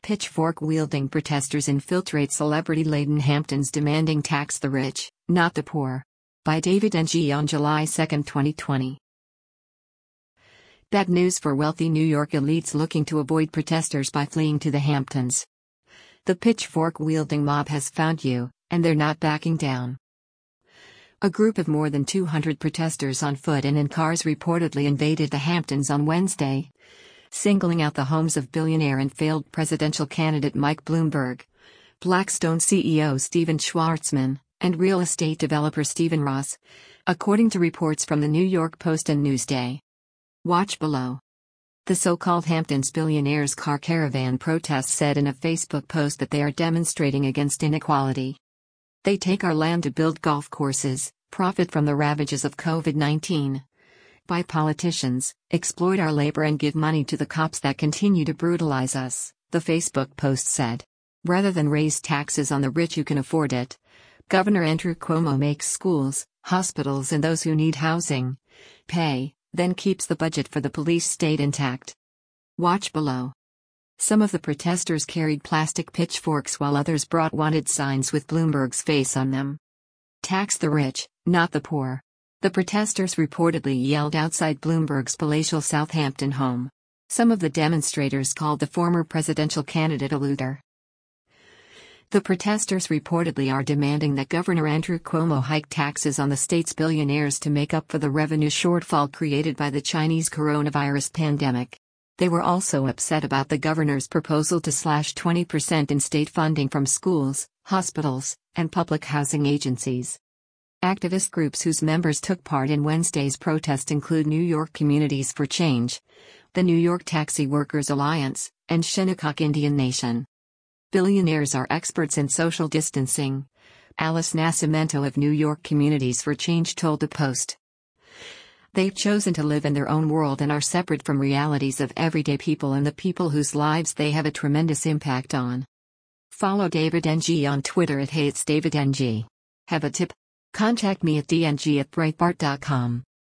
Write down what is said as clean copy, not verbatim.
Pitchfork-wielding protesters infiltrate celebrity-laden Hamptons demanding tax the rich, not the poor. By David Ng on July 2, 2020. Bad news for wealthy New York elites looking to avoid protesters by fleeing to the Hamptons. The pitchfork-wielding mob has found you, and they're not backing down. A group of more than 200 protesters on foot and in cars reportedly invaded the Hamptons on Wednesday, singling out the homes of billionaire and failed presidential candidate Mike Bloomberg, Blackstone CEO Steven Schwarzman, and real estate developer Stephen Ross, according to reports from the New York Post and Newsday. Watch below. The so-called Hamptons billionaires' car caravan protest said in a Facebook post that they are demonstrating against inequality. They take our land to build golf courses, profit from the ravages of COVID-19. Buy politicians, exploit our labor and give money to the cops that continue to brutalize us, the Facebook post said. Rather than raise taxes on the rich who can afford it, Governor Andrew Cuomo makes schools, hospitals and those who need housing pay, then keeps the budget for the police state intact. Watch below. Some of the protesters carried plastic pitchforks while others brought wanted signs with Bloomberg's face on them. Tax the rich, not the poor. The protesters reportedly yelled outside Bloomberg's palatial Southampton home. Some of the demonstrators called the former presidential candidate a looter. The protesters reportedly are demanding that Governor Andrew Cuomo hike taxes on the state's billionaires to make up for the revenue shortfall created by the Chinese coronavirus pandemic. They were also upset about the governor's proposal to slash 20% in state funding from schools, hospitals, and public housing agencies. Activist groups whose members took part in Wednesday's protest include New York Communities for Change, the New York Taxi Workers Alliance, and Shinnecock Indian Nation. Billionaires are experts in social distancing, Alice Nascimento of New York Communities for Change told the Post. They've chosen to live in their own world and are separate from realities of everyday people and the people whose lives they have a tremendous impact on. Follow David Ng on Twitter @HeyIt'sDavidNG. Have a tip? Contact me at dng@breitbart.com.